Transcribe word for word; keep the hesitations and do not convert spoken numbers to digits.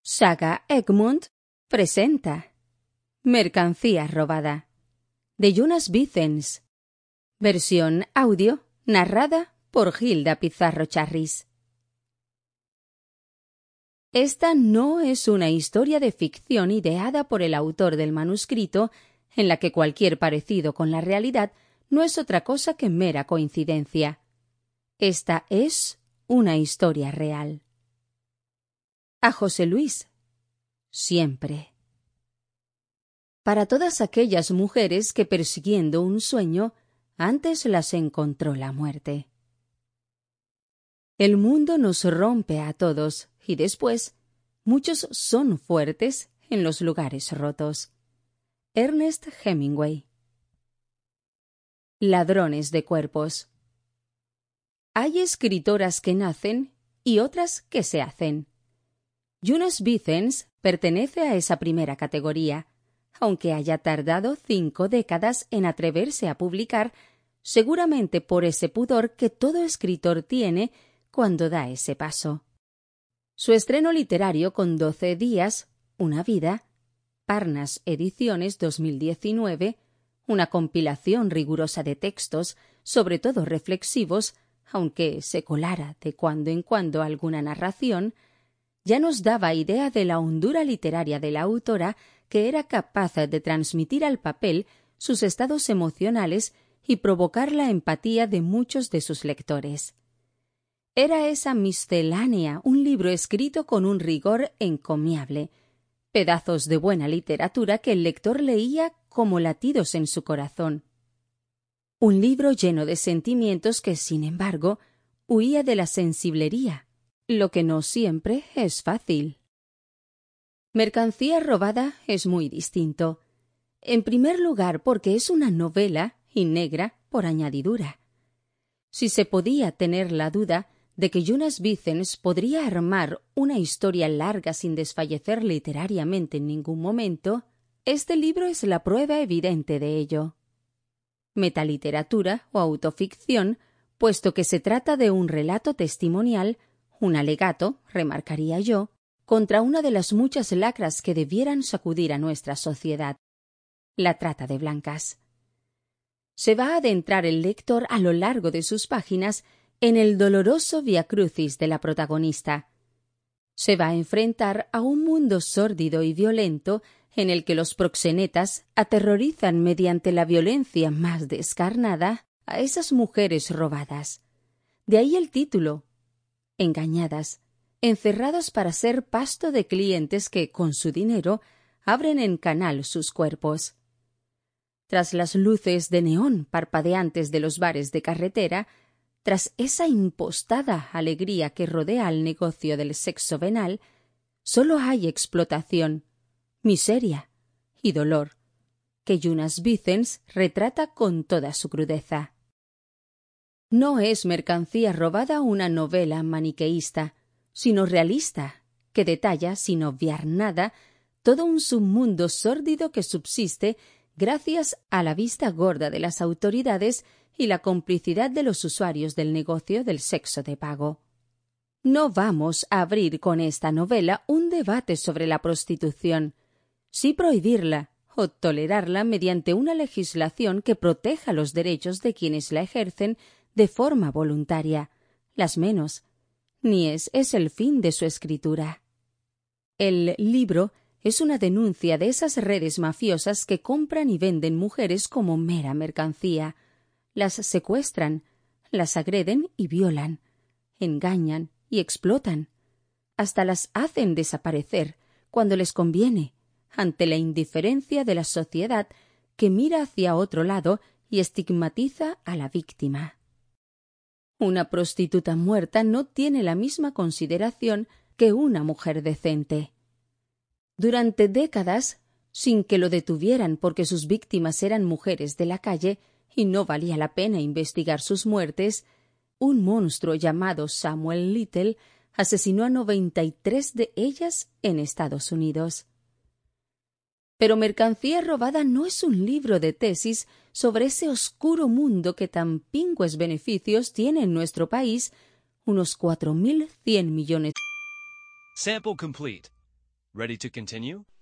Saga Egmont presenta Mercancía robada, de Jonas Vinces. Versión audio narrada por Gilda Pizarro Charris. Esta no es una historia de ficción ideada por el autor del manuscrito, en la que cualquier parecido con la realidad no es otra cosa que mera coincidencia. Esta es una historia real. A José Luis. Siempre. Para todas aquellas mujeres que persiguiendo un sueño, antes las encontró la muerte. El mundo nos rompe a todos y después muchos son fuertes en los lugares rotos. Ernest Hemingway. Ladrones de cuerpos. Hay escritoras que nacen y otras que se hacen. Jonas Vinces pertenece a esa primera categoría. Aunque haya tardado cinco décadas en atreverse a publicar, seguramente por ese pudor que todo escritor tiene cuando da ese paso. Su estreno literario con doce días, una vida, Parnas Ediciones dos mil diecinueve, una compilación rigurosa de textos, sobre todo reflexivos, aunque se colara de cuando en cuando alguna narración, ya nos daba idea de la hondura literaria de la autora, que era capaz de transmitir al papel sus estados emocionales y provocar la empatía de muchos de sus lectores. Era esa miscelánea un libro escrito con un rigor encomiable, pedazos de buena literatura que el lector leía como latidos en su corazón. Un libro lleno de sentimientos que, sin embargo, huía de la sensiblería, lo que no siempre es fácil. Mercancía robada es muy distinto. En primer lugar, porque es una novela y negra por añadidura. Si se podía tener la duda de que Jonas Vinces podría armar una historia larga sin desfallecer literariamente en ningún momento, este libro es la prueba evidente de ello. Metaliteratura o autoficción, puesto que se trata de un relato testimonial, un alegato, remarcaría yo, contra una de las muchas lacras que debieran sacudir a nuestra sociedad, la trata de blancas. Se va a adentrar el lector a lo largo de sus páginas en el doloroso viacrucis de la protagonista. Se va a enfrentar a un mundo sórdido y violento en el que los proxenetas aterrorizan mediante la violencia más descarnada a esas mujeres robadas. De ahí el título, engañadas, encerradas para ser pasto de clientes que, con su dinero, abren en canal sus cuerpos. Tras las luces de neón parpadeantes de los bares de carretera, tras esa impostada alegría que rodea al negocio del sexo venal, solo hay explotación, miseria y dolor, que Jonas Vinces retrata con toda su crudeza. No es Mercancía robada una novela maniqueísta, sino realista, que detalla, sin obviar nada, todo un submundo sórdido que subsiste gracias a la vista gorda de las autoridades y la complicidad de los usuarios del negocio del sexo de pago. No vamos a abrir con esta novela un debate sobre la prostitución, sí prohibirla o tolerarla mediante una legislación que proteja los derechos de quienes la ejercen de forma voluntaria, las menos, ni es, es el fin de su escritura. El libro es una denuncia de esas redes mafiosas que compran y venden mujeres como mera mercancía, las secuestran, las agreden y violan, engañan y explotan, hasta las hacen desaparecer cuando les conviene, ante la indiferencia de la sociedad que mira hacia otro lado y estigmatiza a la víctima. Una prostituta muerta no tiene la misma consideración que una mujer decente. Durante décadas, sin que lo detuvieran porque sus víctimas eran mujeres de la calle y no valía la pena investigar sus muertes, un monstruo llamado Samuel Little asesinó a noventa y tres de ellas en Estados Unidos. Pero Mercancía robada no es un libro de tesis sobre ese oscuro mundo que tan pingües beneficios tiene en nuestro país, unos cuatro mil cien millones. Sample complete. Ready to continue?